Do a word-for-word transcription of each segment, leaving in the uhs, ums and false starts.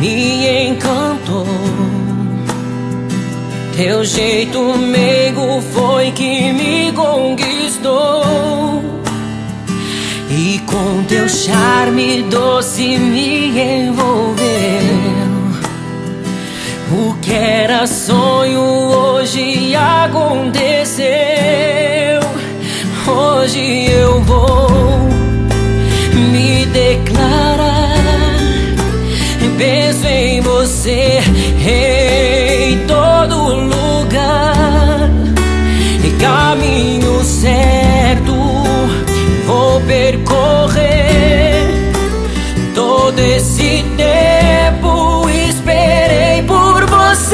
me encantou. Teu jeito meigo foi que me conquistou, e com teu charme doce me envolveu. O que era sonho hoje aconteceu. Hoje eu vou me declarar. Penso em você em todo lugar. Caminho certo vou percorrer. Todo esse tempo esperei por você.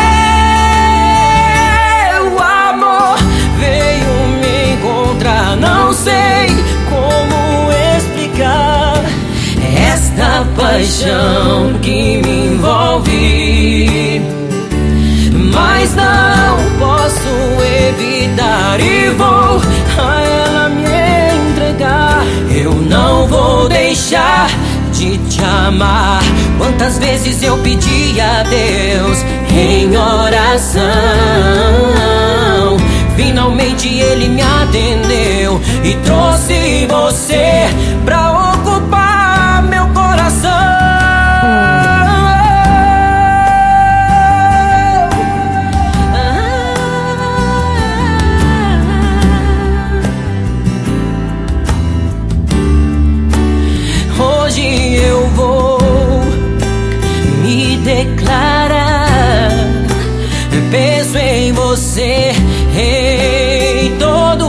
O amor veio me encontrar. Não sei como explicar esta paixão que me envolve, mas não posso evitar e vou a ela me entregar. Eu não vou deixar de te amar. Quantas vezes eu pedi a Deus em oração, finalmente Ele me atendeu e trouxe você pra ocupar meu coração. Hoje eu vou me declarar. Penso em você em todo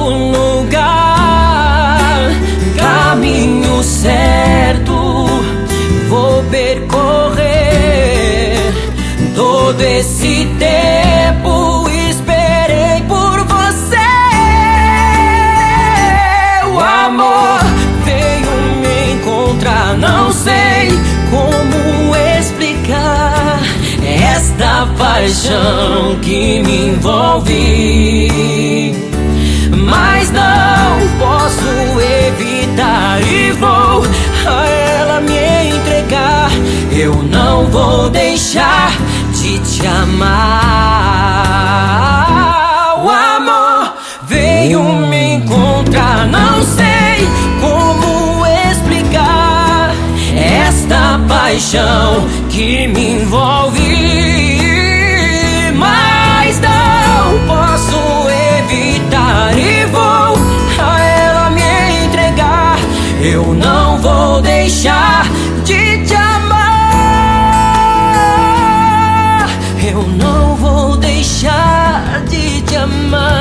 lugar. Caminho certo vou percorrer. Todo esse tempo esperei por você. O amor veio me encontrar. Não sei como explicar esta paixão que me envolve, mas não posso evitar e vou a ela me entregar. Eu não vou deixar de te amar. O amor veio me encontrar. Não sei como explicar esta paixão que me envolve, mas não posso evitar e vou a ela me entregar. Eu não vou deixar de te amar. Eu não vou deixar de te amar.